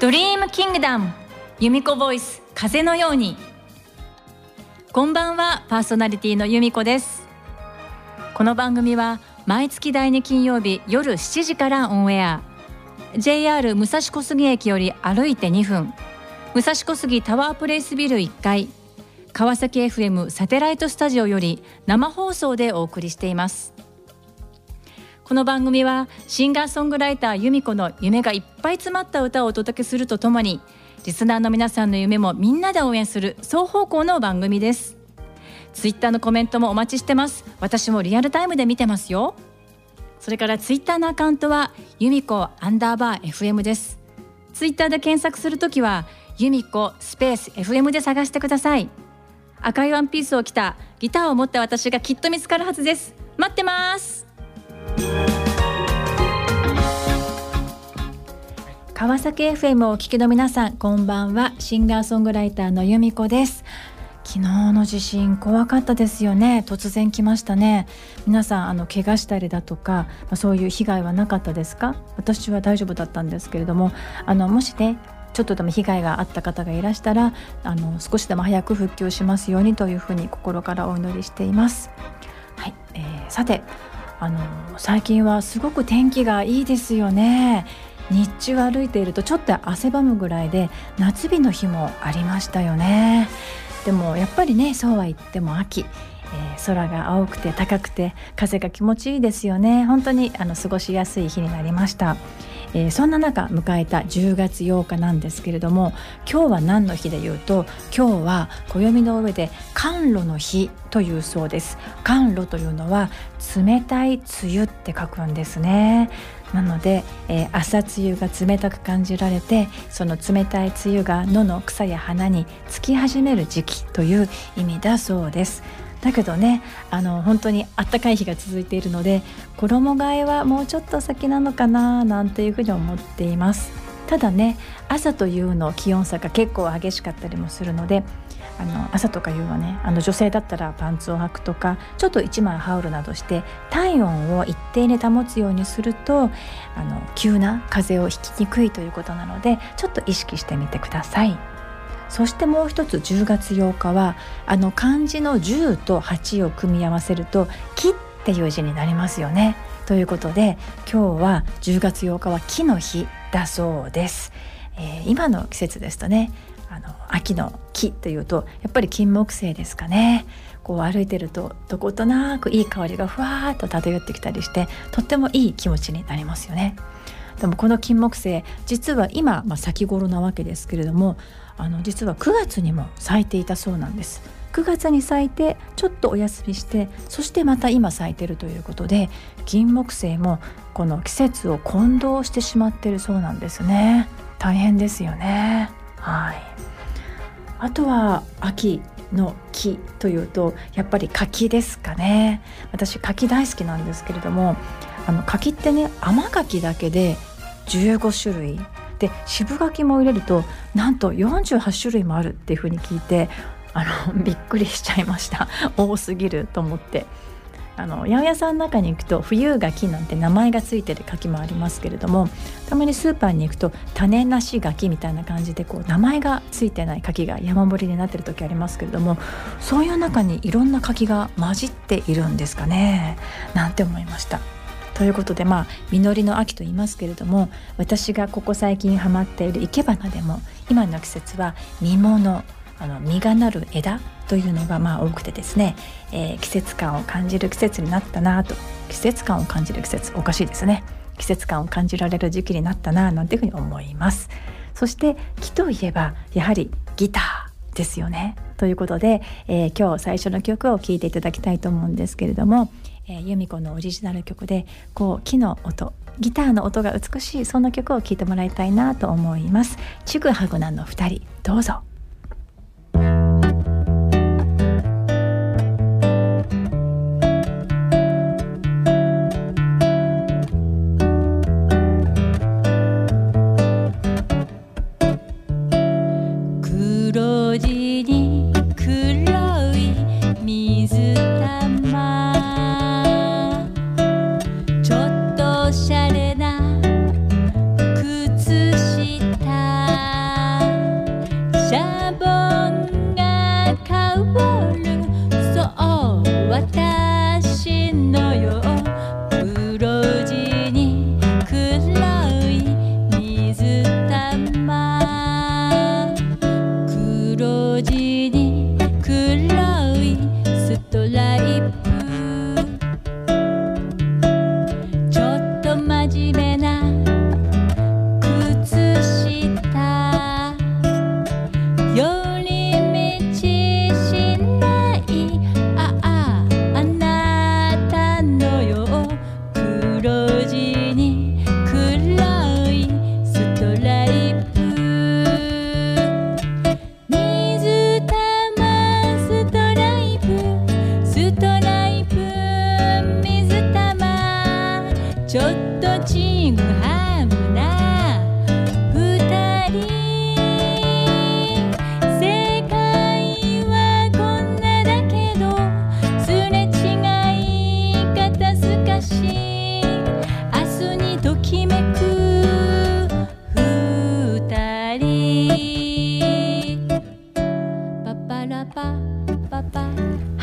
ドリームキングダム由美子ボイス風のように。こんばんは、パーソナリティの由美子です。この番組は毎月第2金曜日夜7時からオンエア。 JR 武蔵小杉駅より歩いて2分、武蔵小杉タワープレイスビル1階、川崎 FM サテライトスタジオより生放送でお送りしています。この番組はシンガーソングライター由美子の夢がいっぱい詰まった歌をお届けするとともに、リスナーの皆さんの夢もみんなで応援する双方向の番組です。ツイッターのコメントもお待ちしてます。私もリアルタイムで見てますよ。それからツイッターのアカウントは由美子_FM です。ツイッターで検索するときは由美子スペース FM で探してください。赤いワンピースを着たギターを持った私がきっと見つかるはずです。待ってます。川崎 FM をお聞きの皆さん、こんばんは。シンガーソングライターの由美子です。昨日の地震怖かったですよね。突然来ましたね。皆さん怪我したりだとか、そういう被害はなかったですか？私は大丈夫だったんですけれども、もしねちょっとでも被害があった方がいらしたら少しでも早く復旧しますようにというふうに心からお祈りしています。はい、さて最近はすごく天気がいいですよね。日中歩いているとちょっと汗ばむぐらいで夏日の日もありましたよね。でもやっぱりね、そうは言っても秋、空が青くて高くて風が気持ちいいですよね。本当に過ごしやすい日になりました。そんな中迎えた10月8日なんですけれども、今日は何の日で言うと、今日は暦の上で寒露の日というそうです。寒露というのは冷たい梅雨って書くんですね。なので、朝露が冷たく感じられて、その冷たい梅雨が野の草や花につき始める時期という意味だそうです。だけどね、本当に暖かい日が続いているので、衣替えはもうちょっと先なのかななんていうふうに思っています。ただね、朝と夕の気温差が結構激しかったりもするので、朝とか夕はね、女性だったらパンツを履くとか、ちょっと一枚羽織るなどして体温を一定に保つようにすると急な風邪をひきにくいということなので、ちょっと意識してみてください。そしてもう一つ、10月8日は漢字の10と8を組み合わせると木っていう字になりますよね。ということで今日は10月8日は木の日だそうです。今の季節ですとね、秋の木というとやっぱり金木犀ですかね。こう歩いてるとどことなくいい香りがふわーっと漂ってきたりして、とってもいい気持ちになりますよね。でもこの金木犀、実は今、咲き頃なわけですけれども、実は9月にも咲いていたそうなんです。9月に咲いてちょっとお休みして、そしてまた今咲いているということで、金木犀もこの季節を混同してしまっているそうなんですね。大変ですよね。はい。あとは秋の木というとやっぱり柿ですかね。私柿大好きなんですけれども、柿ってね、甘柿だけで15種類で、渋柿も入れるとなんと48種類もあるっていう風に聞いてびっくりしちゃいました。多すぎると思って。八百屋さんの中に行くと冬柿なんて名前がついてる柿もありますけれども、たまにスーパーに行くと種なし柿みたいな感じで名前がついてない柿が山盛りになってる時ありますけれども、そういう中にいろんな柿が混じっているんですかね、なんて思いました。ということで、実りの秋と言いますけれども、私がここ最近ハマっている生け花でも今の季節は実物、実がなる枝というのが多くてですね、季節感を感じる季節になったなと。季節感を感じる季節、おかしいですね。季節感を感じられる時期になったななんていうふうに思います。そして木といえばやはりギターですよね。ということで、今日最初の曲を聴いていただきたいと思うんですけれども、由美子のオリジナル曲で木の音、ギターの音が美しい、そんな曲を聴いてもらいたいなと思います。ちぐはぐなの2人、どうぞ。 黒地に黒い水玉、ちょっとおしゃれな靴下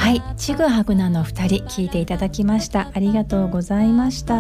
はい、ちぐはぐなの2人聞いていただきました。ありがとうございました。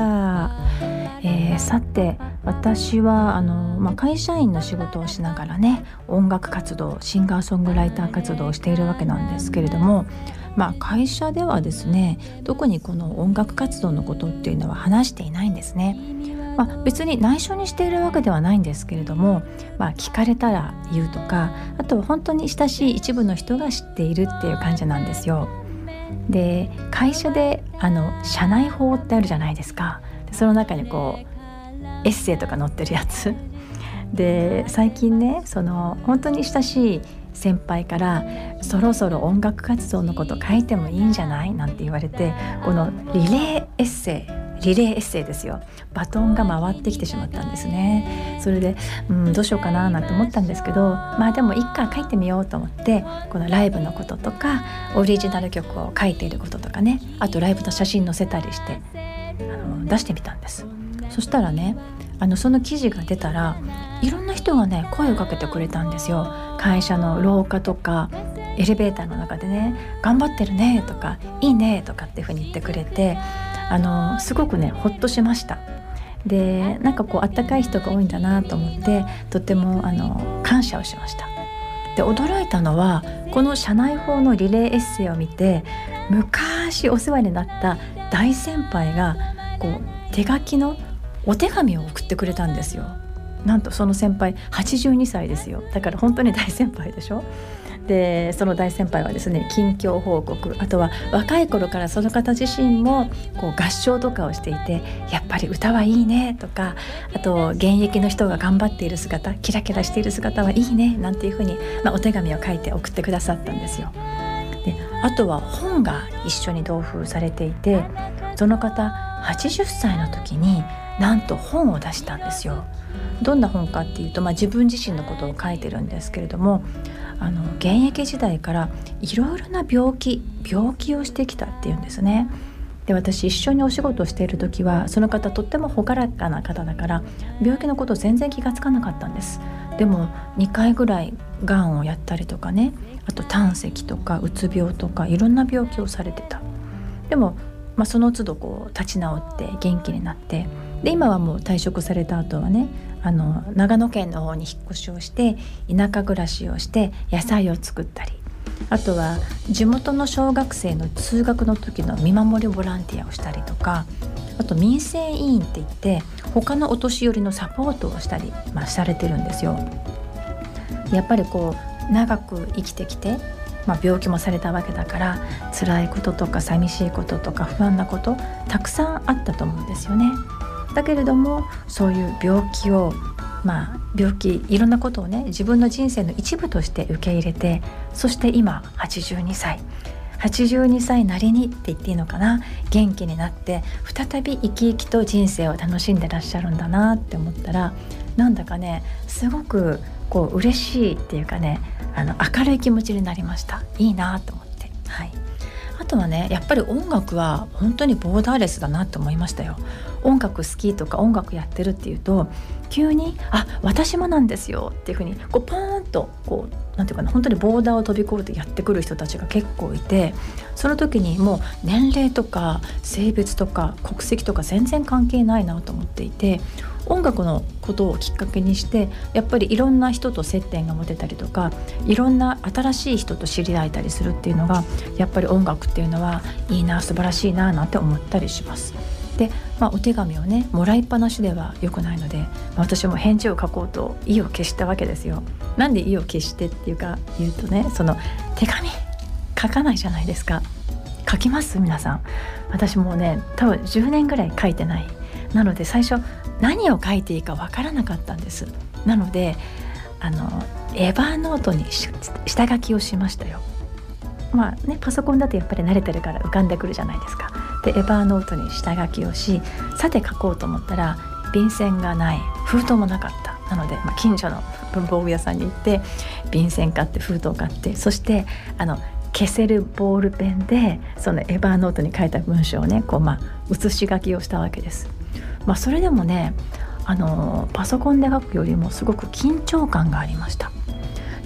さて私は会社員の仕事をしながらね、音楽活動、シンガーソングライター活動をしているわけなんですけれども、会社ではですね、特にこの音楽活動のことっていうのは話していないんですね。別に内緒にしているわけではないんですけれども、聞かれたら言うとか、あとは本当に親しい一部の人が知っているっていう感じなんですよ。で、会社で社内法ってあるじゃないですか。その中にこうエッセイとか載ってるやつで、最近ね、本当に親しい先輩からそろそろ音楽活動のこと書いてもいいんじゃないなんて言われて、このリレーエッセイですよ、バトンが回ってきてしまったんですね。それでどうしようかななんて思ったんですけど、でもいっか、書いてみようと思って、このライブのこととかオリジナル曲を書いていることとかね、あとライブの写真載せたりして出してみたんです。そしたらね、その記事が出たらいろんな人がね声をかけてくれたんですよ。会社の廊下とかエレベーターの中でね、頑張ってるねとか、いいねとかっていうふうに言ってくれて、すごくねほっとしました。で、なんかこうあったかい人が多いんだなと思って、とても感謝をしました。で、驚いたのはこの社内法のリレーエッセイを見て、昔お世話になった大先輩がこう手書きのお手紙を送ってくれたんですよ。なんとその先輩82歳ですよ。だから本当に大先輩でしょ。で、その大先輩はですね、近況報告、あとは若い頃からその方自身もこう合唱とかをしていて、やっぱり歌はいいねとか、あと現役の人が頑張っている姿、キラキラしている姿はいいねなんていうふうに、お手紙を書いて送ってくださったんですよ。で、あとは本が一緒に同封されていて、その方80歳の時になんと本を出したんですよ。どんな本かっていうと、自分自身のことを書いてるんですけれども、現役時代からいろいろな病気をしてきたっていうんですね。で、私一緒にお仕事をしている時はその方とっても朗らかな方だから、病気のこと全然気がつかなかったんです。でも2回ぐらいがんをやったりとかね、あと胆石とかうつ病とかいろんな病気をされてた。でも、その都度こう立ち直って元気になって、で今はもう退職された後はね、長野県の方に引っ越しをして田舎暮らしをして野菜を作ったり、あとは地元の小学生の通学の時の見守りボランティアをしたりとか、あと民生委員って言って他のお年寄りのサポートをしたり、されてるんですよ。やっぱりこう長く生きてきて、病気もされたわけだから、辛いこととか寂しいこととか不安なことたくさんあったと思うんですよね。だけれどもそういう病気を、いろんなことをね、自分の人生の一部として受け入れて、そして今82歳なりにって言っていいのかな、元気になって再び生き生きと人生を楽しんでらっしゃるんだなって思ったら、なんだかねすごくこう嬉しいっていうかね、明るい気持ちになりました。いいなと思って、あとはね、やっぱり音楽は本当にボーダーレスだなと思いましたよ。音楽好きとか音楽やってるっていうと、急に私もなんですよっていう風にこうポーンとこうなんていうかな、本当にボーダーを飛び越えてやってくる人たちが結構いて、その時にもう年齢とか性別とか国籍とか全然関係ないなと思っていて、音楽のことをきっかけにしてやっぱりいろんな人と接点が持てたりとか、いろんな新しい人と知り合えたりするっていうのが、やっぱり音楽っていうのはいいな、素晴らしいななんて思ったりします。で、お手紙をねもらいっぱなしでは良くないので、私も返事を書こうと意を決したわけですよ。なんで意を決してっていうか言うとね、その手紙書かないじゃないですか。書きます皆さん。私もうね多分10年ぐらい書いてない。なので最初何を書いていいかわからなかったんです。なのでエヴァーノートに下書きをしましたよ。パソコンだとやっぱり慣れてるから浮かんでくるじゃないですか。でエヴァーノートに下書きをし、さて書こうと思ったら便箋がない、封筒もなかった。なので、近所の文房具屋さんに行って便箋買って封筒買って、そして消せるボールペンでそのエヴァーノートに書いた文章をね写し書きをしたわけです。それでもねパソコンで書くよりもすごく緊張感がありました。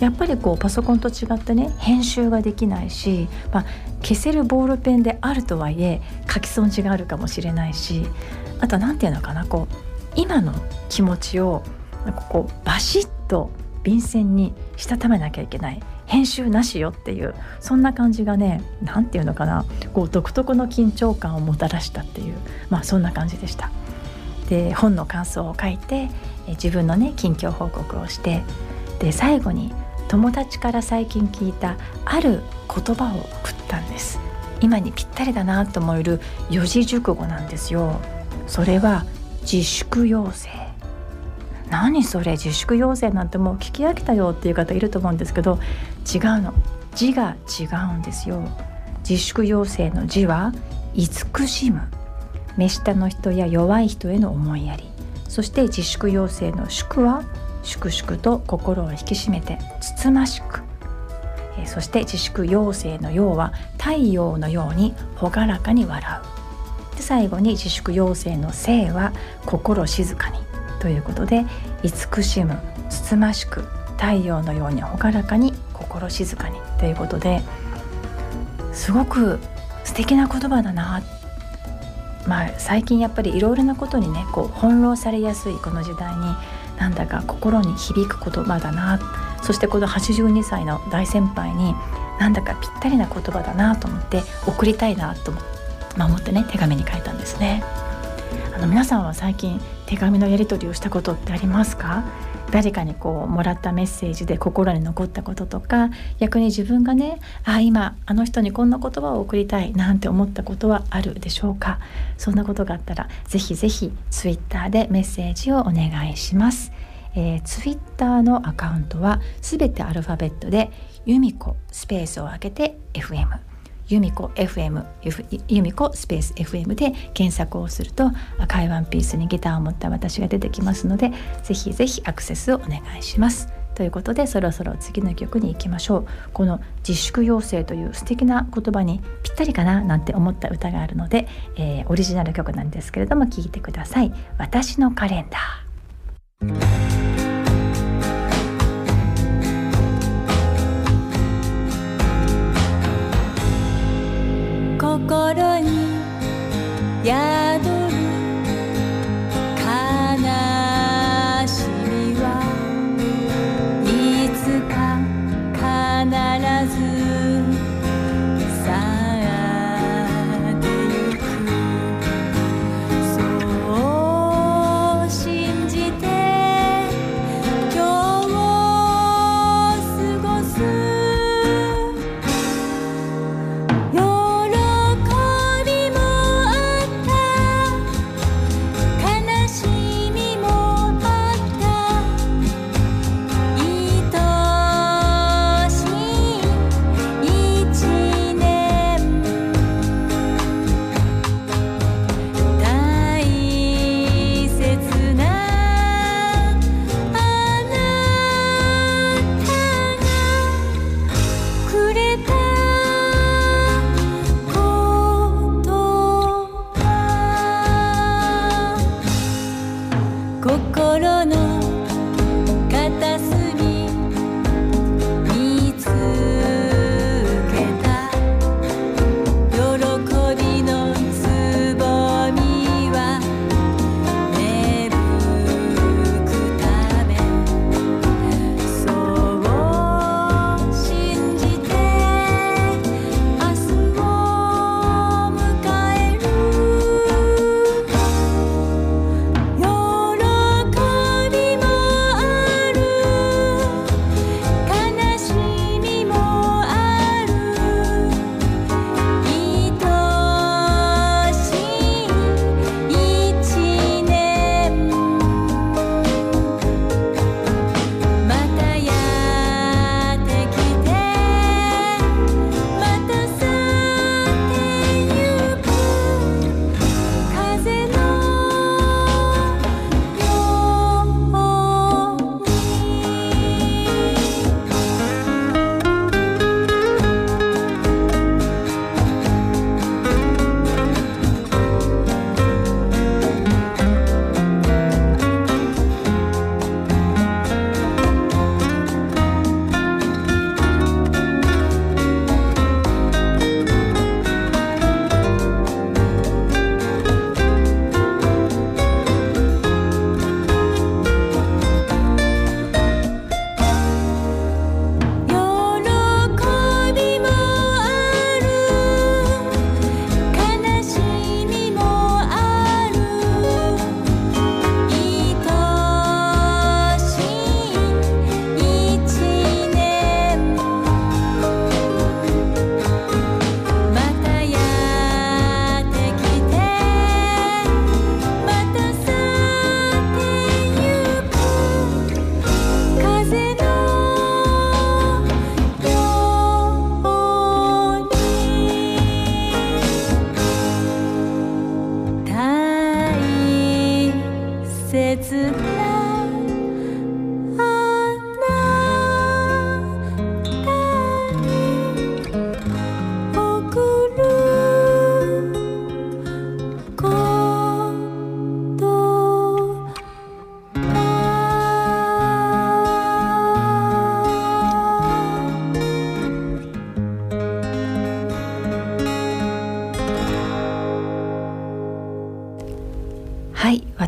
やっぱりこうパソコンと違ってね編集ができないし、消せるボールペンであるとはいえ書き損じがあるかもしれないし、あとなんていうのかな、こう今の気持ちをこうバシッと便箋にしたためなきゃいけない、編集なしよっていう、そんな感じがね、なんていうのかな、こう独特の緊張感をもたらしたっていう、そんな感じでした。で、本の感想を書いて、自分のね近況報告をして、で最後に友達から最近聞いたある言葉を送ったんです。今にぴったりだなと思える四字熟語なんですよ。それは自粛要請。何それ、自粛要請なんてもう聞き飽きたよっていう方いると思うんですけど、違うの、字が違うんですよ。自粛要請の字は慈しむ、目下の人や弱い人への思いやり。そして自粛要請の祝は粛々と心を引き締めてつつましく、そして自粛要請の陽は太陽のように朗らかに笑う。で最後に自粛要請の静は心静かにということで、慈しむ、つつましく、太陽のように朗らかに、心静かにということで、すごく素敵な言葉だな。最近やっぱりいろいろなことにねこう翻弄されやすいこの時代に、なんだか心に響く言葉だな。そしてこの82歳の大先輩になんだかぴったりな言葉だなと思って送りたいなと思ってね、手紙に書いたんですね。皆さんは最近手紙のやり取りをしたことってありますか？誰かにこうもらったメッセージで心に残ったこととか、逆に自分がね、今あの人にこんな言葉を送りたいなんて思ったことはあるでしょうか？そんなことがあったらぜひぜひツイッターでメッセージをお願いします。ツイッターのアカウントはすべてアルファベットで由美子スペースを開けて FM、由美子 FM、由美子スペース FM で検索をすると赤いワンピースにギターを持った私が出てきますので、ぜひぜひアクセスをお願いします。ということで、そろそろ次の曲に行きましょう。この自粛要請という素敵な言葉にぴったりかななんて思った歌があるので、オリジナル曲なんですけれども聴いてください。私のカレンダー。 心に宿る悲しみはいつか必ず去ってゆく。そう信じて今日を過ごす。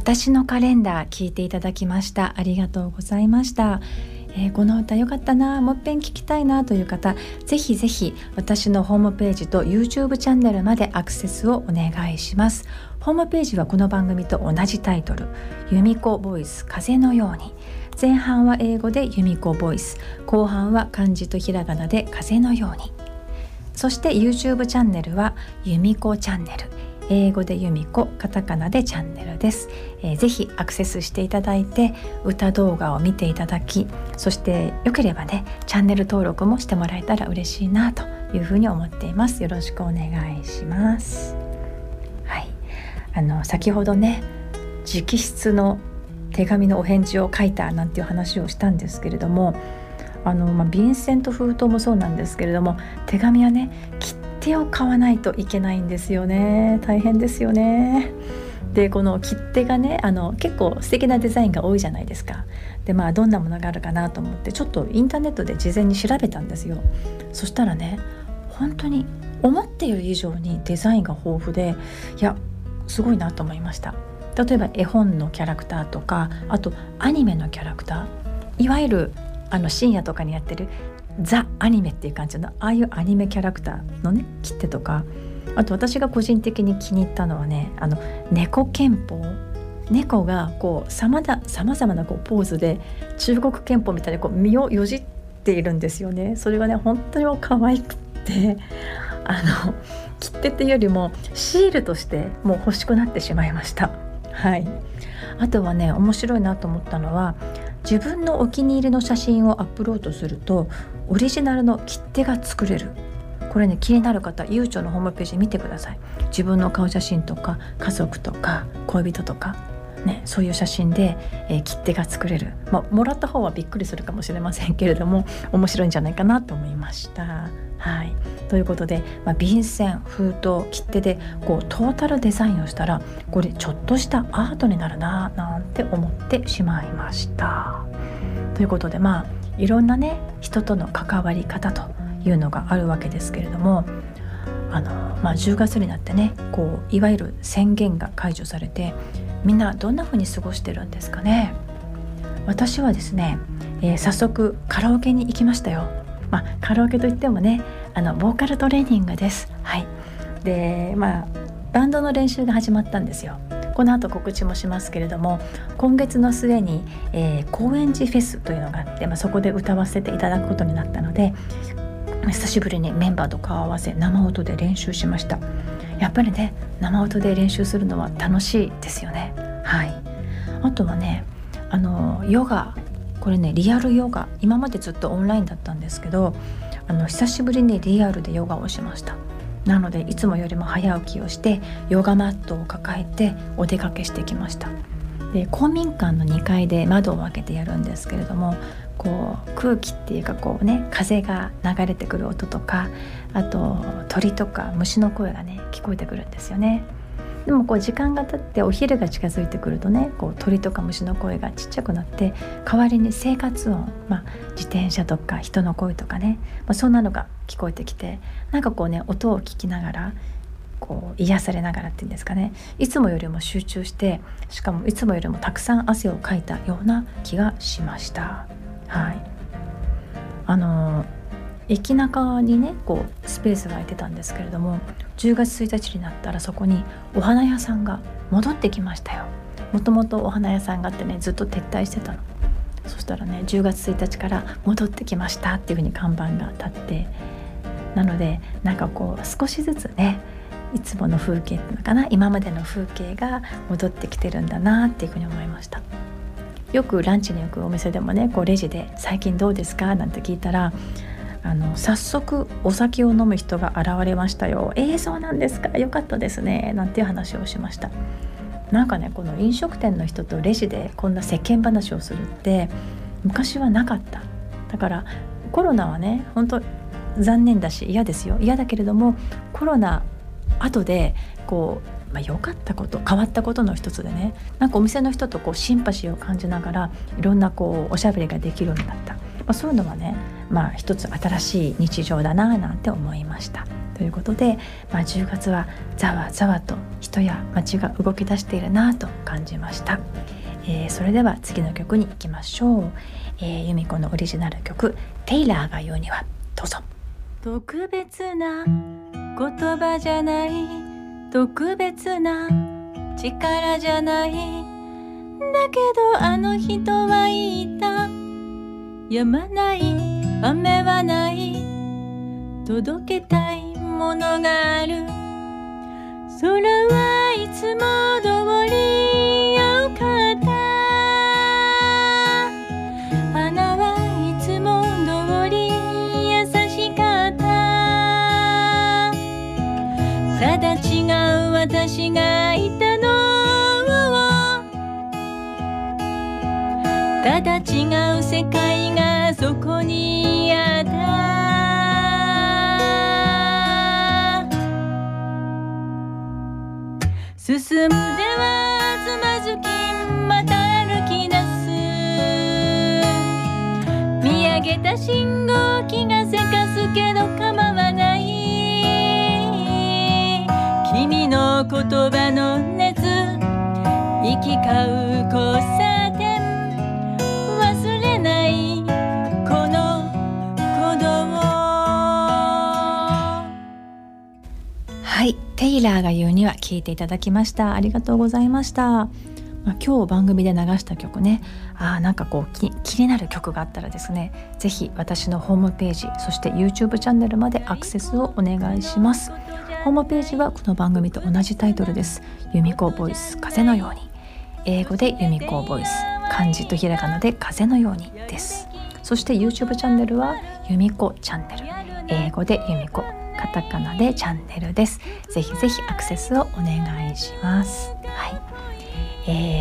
私のカレンダー聞いていただきました。ありがとうございました。この歌良かったな、もっぺん聞きたいなという方、ぜひぜひ私のホームページと YouTube チャンネルまでアクセスをお願いします。ホームページはこの番組と同じタイトル、由美子ボイス風のように。前半は英語で由美子ボイス、後半は漢字とひらがなで風のように。そして YouTube チャンネルは由美子チャンネル、英語で由美子、カタカナでチャンネルです。ぜひアクセスしていただいて歌動画を見ていただき、そしてよければねチャンネル登録もしてもらえたら嬉しいなというふうに思っています。よろしくお願いします。はい、先ほどね直筆の手紙のお返事を書いたなんていう話をしたんですけれども、便箋と封筒もそうなんですけれども、手紙はね切手を買わないといけないんですよね。大変ですよね。でこの切手がね結構素敵なデザインが多いじゃないですか。でどんなものがあるかなと思ってちょっとインターネットで事前に調べたんですよ。そしたらね本当に思っている以上にデザインが豊富で、いやすごいなと思いました。例えば絵本のキャラクターとか、あとアニメのキャラクター、いわゆる深夜とかにやってるザ・アニメっていう感じのああいうアニメキャラクターのね切手とか、あと私が個人的に気に入ったのはね猫憲法、猫がさまざまなポーズで中国憲法みたいに身をよじっているんですよね。それがね本当に可愛くって切手っていうよりもシールとしてもう欲しくなってしまいました。はい、あとはね面白いなと思ったのは、自分のお気に入りの写真をアップロードするとオリジナルの切手が作れる。これね気になる方、ゆうちょのホームページ見てください。自分の顔写真とか家族とか恋人とかね、そういう写真で、切手が作れる。もらった方はびっくりするかもしれませんけれども面白いんじゃないかなと思いました。はい、ということで、便箋、封筒、切手でトータルデザインをしたらこれちょっとしたアートになるななんて思ってしまいました。ということでいろんなね人との関わり方というのがあるわけですけれども、10月になってねいわゆる宣言が解除されて、みんなどんな風に過ごしてるんですかね。私はですね、早速カラオケに行きましたよ。カラオケといってもねボーカルトレーニングです。はい、でバンドの練習が始まったんですよ。この後告知もしますけれども、今月の末に、高円寺フェスというのがあって、そこで歌わせていただくことになったので、久しぶりにメンバーと顔を合わせ生音で練習しました。やっぱりね生音で練習するのは楽しいですよね。はい、あとはねヨガ、これねリアルヨガ、今までずっとオンラインだったんですけど久しぶりにリアルでヨガをしました。なのでいつもよりも早起きをしてヨガマットを抱えてお出かけしてきました。で公民館の2階で窓を開けてやるんですけれども、空気っていうか風が流れてくる音とか、あと鳥とか虫の声がね聞こえてくるんですよね。でも時間が経ってお昼が近づいてくるとね鳥とか虫の声がちっちゃくなって、代わりに生活音、自転車とか人の声とかね、そんなのが聞こえてきて、音を聞きながら癒されながらっていうんですかね、いつもよりも集中して、しかもいつもよりもたくさん汗をかいたような気がしました。はい、駅中にねスペースが空いてたんですけれども、10月1日になったらそこにお花屋さんが戻ってきましたよ。もともとお花屋さんがあってねずっと撤退してたの。そしたらね10月1日から戻ってきましたっていう風に看板が立って、なので少しずつねいつもの風景っていうのかな、今までの風景が戻ってきてるんだなっていう風に思いました。よくランチに行くお店でもねレジで最近どうですかなんて聞いたら、早速お酒を飲む人が現れましたよ。そうなんですか、よかったですねなんていう話をしました。この飲食店の人とレジでこんな世間話をするって昔はなかった。だからコロナはね本当残念だし嫌ですよ。嫌だけれども、コロナ後で良かったこと、変わったことの一つでね、お店の人とシンパシーを感じながらいろんなおしゃべりができるようになった。そういうのはね一つ新しい日常だななんて思いました。 ということで、10月はざわざわと人や街が動き出しているなと感じました。それでは次の曲に行きましょう。由美子のオリジナル曲テイラーが言うには、どうぞ。 特別な言葉じゃない、特別な力じゃない、だけどあの人は言った、止まない雨はない、届けたいものがある。空はいつも通り青かった、花はいつも通り優しかった。ただ違う私がいたの、ただ違う世界がそこにあった。進むではつまずき、また歩き出す。見上げた信号機がせかすけど構わない。君の言葉の熱、行き交う交差点、忘れないこの鼓動。 はい、テイラーが言うには聞いていただきました。ありがとうございました。今日番組で流した曲ね、なんか気になる曲があったらですね、ぜひ私のホームページ、そして YouTube チャンネルまでアクセスをお願いします。ホームページはこの番組と同じタイトルです。由美子ボイス風のように、英語で由美子ボイス、漢字とひらがなで風のようにです。そして YouTube チャンネルは由美子チャンネル、英語で由美子、カタカナでチャンネルです。ぜひぜひアクセスをお願いします。はい、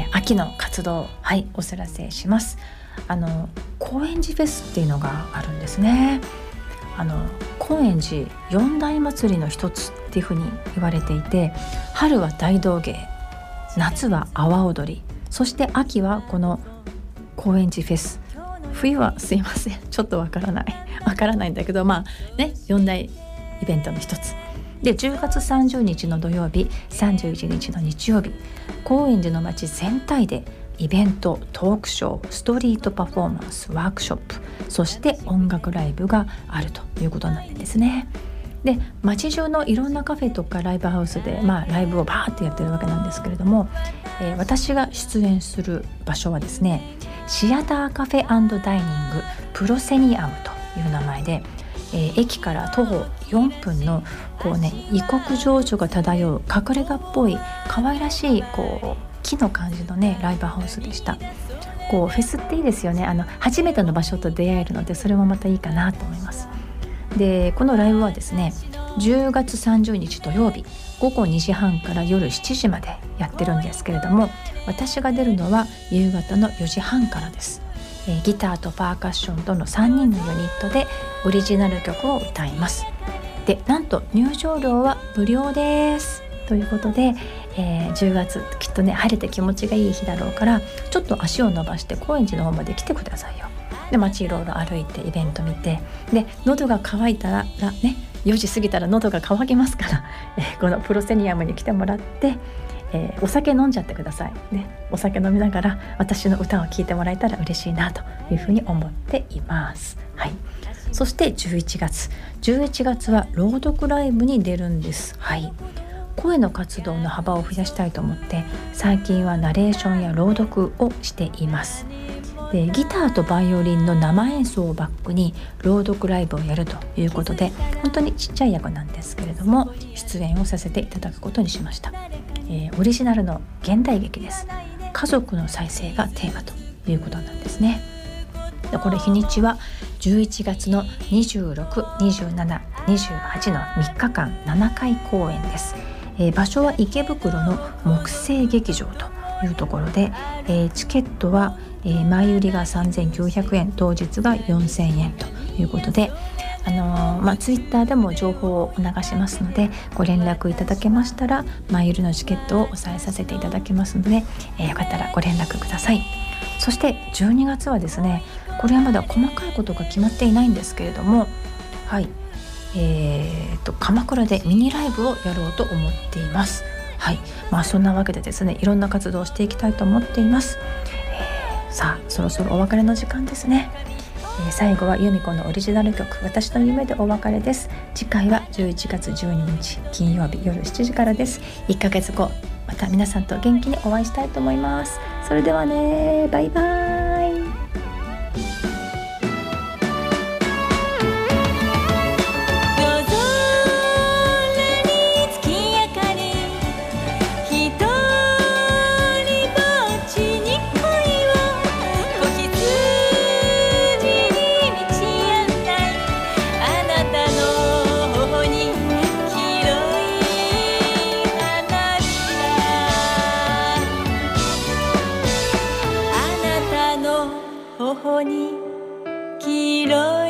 秋の活動、お知らせします。高円寺フェスっていうのがあるんですね。高円寺四大祭りの一つっていうふうに言われていて、春は大道芸、夏は阿波踊り、そして秋はこの高円寺フェス、冬はすいませんちょっとわからないんだけど、四大イベントの一つで、10月30日の土曜日、31日の日曜日、高円寺の街全体でイベント、トークショー、ストリートパフォーマンス、ワークショップ、そして音楽ライブがあるということなんですね。で、街中のいろんなカフェとかライブハウスで、ライブをバーってやってるわけなんですけれども、私が出演する場所はですね、シアターカフェ&ダイニングプロセニアムという名前で、駅から徒歩4分の異国情緒が漂う隠れ家っぽい可愛らしい木の感じのねライブハウスでした。フェスっていいですよね。初めての場所と出会えるので、それもまたいいかなと思います。で、このライブはですね、10月30日土曜日午後2時半から夜7時までやってるんですけれども、私が出るのは夕方の4時半からです。ギターとパーカッションとの3人のユニットでオリジナル曲を歌います。で、なんと入場料は無料ですということで、10月きっとね晴れて気持ちがいい日だろうから、ちょっと足を伸ばして高円寺の方まで来てくださいよ。で、街いろいろ歩いてイベント見て、で喉が渇いたらね、4時過ぎたら喉が渇きますから、このプロセニアムに来てもらって、お酒飲んじゃってください、ね、お酒飲みながら私の歌を聴いてもらえたら嬉しいなというふうに思っています。はい、そして11月は朗読ライブに出るんです。はい、声の活動の幅を増やしたいと思って、最近はナレーションや朗読をしています。で、ギターとバイオリンの生演奏をバックに朗読ライブをやるということで、本当にちっちゃい役なんですけれども出演をさせていただくことにしました。オリジナルの現代劇です。家族の再生がテーマということなんですね。で、これ日にちは11月の26、27、28の3日間7回公演です。場所は池袋の木星劇場というところで、チケットは、前売りが3900円、当日が4000円ということで、ツイッターでも情報を流しますので、ご連絡いただけましたら前売りのチケットをおさえさせていただきますので、よかったらご連絡ください。そして12月はですね、これはまだ細かいことが決まっていないんですけれども、はい、 鎌倉でミニライブをやろうと思っています。はい、そんなわけでですね、いろんな活動をしていきたいと思っています。さあそろそろお別れの時間ですね。最後は由美子のオリジナル曲私の夢でお別れです。次回は11月12日金曜日夜7時からです。1ヶ月後また皆さんと元気にお会いしたいと思います。それではね、バイバイ。 頬に黄色い